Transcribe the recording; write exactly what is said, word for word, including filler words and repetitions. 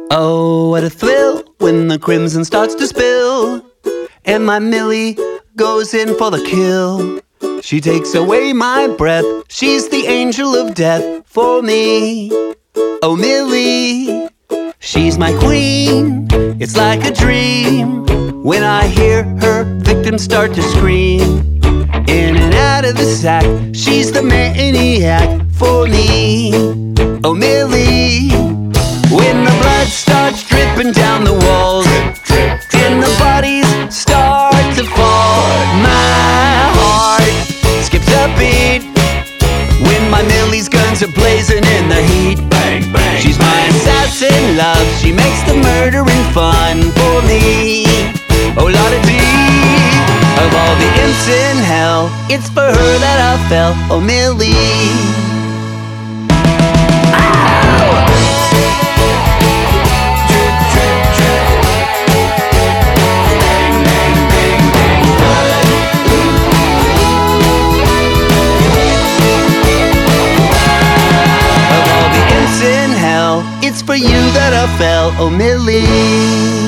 Oh, what a thrill when the crimson starts to spill, and my Millie goes in for the kill. She takes away my breath, she's the angel of death for me. Oh, Millie, she's my queen, it's like a dream when I hear her victims start to scream. In and out of the sack, she's the maniac for me. Oh, Millie, when the blood starts dripping down the walls and the bodies start to fall, my heart skips a beat when my Millie's guns are blazing in the heat. Bang, bang, she's my assassin love, she makes the murdering fun for me. Oh, Lordy B, of all the imps in hell, it's for her that I fell. Oh, Millie. It's for you that I fell, oh Millie.